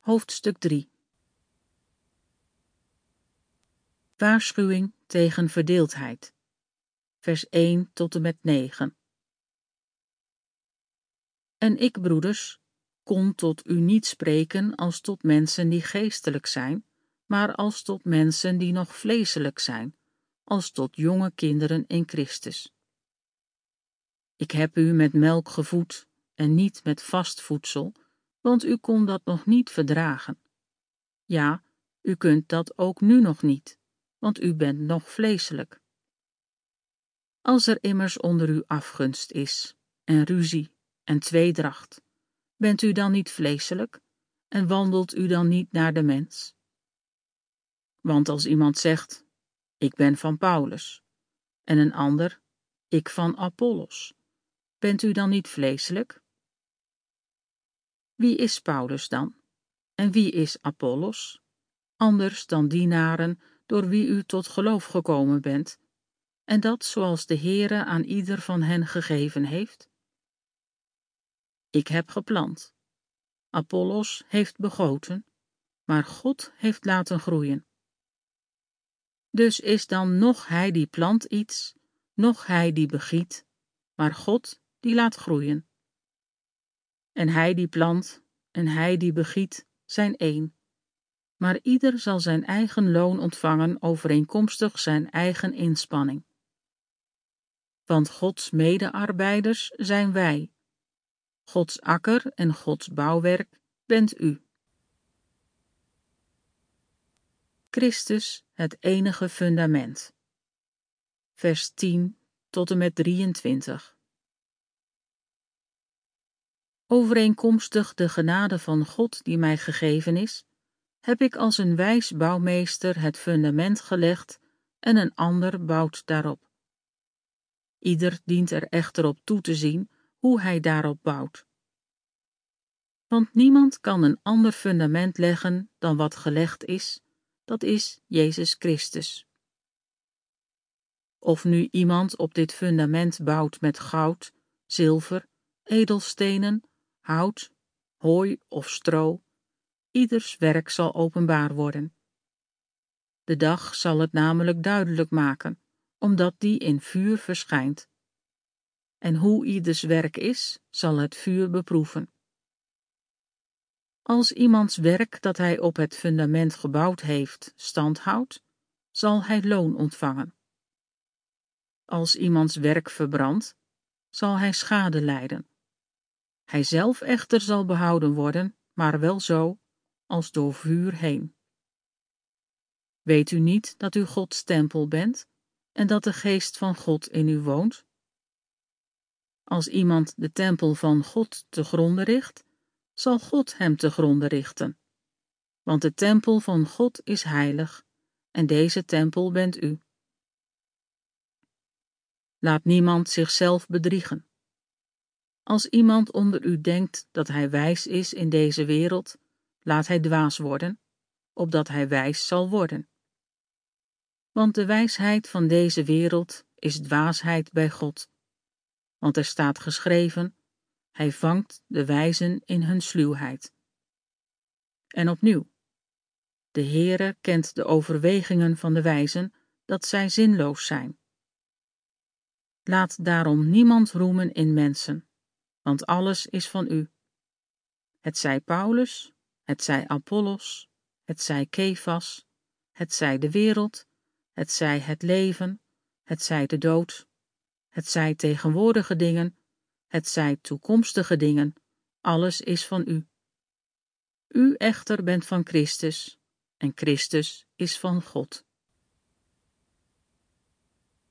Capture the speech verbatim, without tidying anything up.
Hoofdstuk drie. Waarschuwing tegen verdeeldheid. Vers één tot en met negen. En ik, broeders, kon tot u niet spreken als tot mensen die geestelijk zijn, maar als tot mensen die nog vleeselijk zijn, als tot jonge kinderen in Christus. Ik heb u met melk gevoed en niet met vast voedsel, want u kon dat nog niet verdragen. Ja, u kunt dat ook nu nog niet, want u bent nog vleeselijk. Als er immers onder u afgunst is, en ruzie, en tweedracht, bent u dan niet vleeselijk, en wandelt u dan niet naar de mens? Want als iemand zegt, ik ben van Paulus, en een ander, ik van Apollos, bent u dan niet vleeselijk? Wie is Paulus dan? En wie is Apollos? Anders dan dienaren door wie u tot geloof gekomen bent, en dat zoals de Heere aan ieder van hen gegeven heeft? Ik heb geplant, Apollos heeft begoten, maar God heeft laten groeien. Dus is dan noch hij die plant iets, noch hij die begiet, maar God die laat groeien. En hij die plant en hij die begiet zijn één, maar ieder zal zijn eigen loon ontvangen overeenkomstig zijn eigen inspanning. Want Gods medearbeiders zijn wij. Gods akker en Gods bouwwerk bent u. Christus, het enige fundament. Vers tien tot en met drieëntwintig. Overeenkomstig de genade van God die mij gegeven is, heb ik als een wijs bouwmeester het fundament gelegd en een ander bouwt daarop. Ieder dient er echter op toe te zien hoe hij daarop bouwt. Want niemand kan een ander fundament leggen dan wat gelegd is, dat is Jezus Christus. Of nu iemand op dit fundament bouwt met goud, zilver, edelstenen, hout, hooi of stro, ieders werk zal openbaar worden. De dag zal het namelijk duidelijk maken, omdat die in vuur verschijnt. En hoe ieders werk is, zal het vuur beproeven. Als iemands werk dat hij op het fundament gebouwd heeft, stand houdt, zal hij loon ontvangen. Als iemands werk verbrandt, zal hij schade lijden. Hij zelf echter zal behouden worden, maar wel zo, als door vuur heen. Weet u niet dat u Gods tempel bent en dat de geest van God in u woont? Als iemand de tempel van God te gronde richt, zal God hem te gronde richten. Want de tempel van God is heilig, en deze tempel bent u. Laat niemand zichzelf bedriegen. Als iemand onder u denkt dat hij wijs is in deze wereld, laat hij dwaas worden, opdat hij wijs zal worden. Want de wijsheid van deze wereld is dwaasheid bij God. Want er staat geschreven, hij vangt de wijzen in hun sluwheid. En opnieuw, de Heere kent de overwegingen van de wijzen, dat zij zinloos zijn. Laat daarom niemand roemen in mensen, want alles is van u. Het zij Paulus, het zij Apollos, het zij Kefas, het zij de wereld, het zij het leven, het zij de dood, het zij tegenwoordige dingen, het zij toekomstige dingen, alles is van u. U echter bent van Christus, en Christus is van God.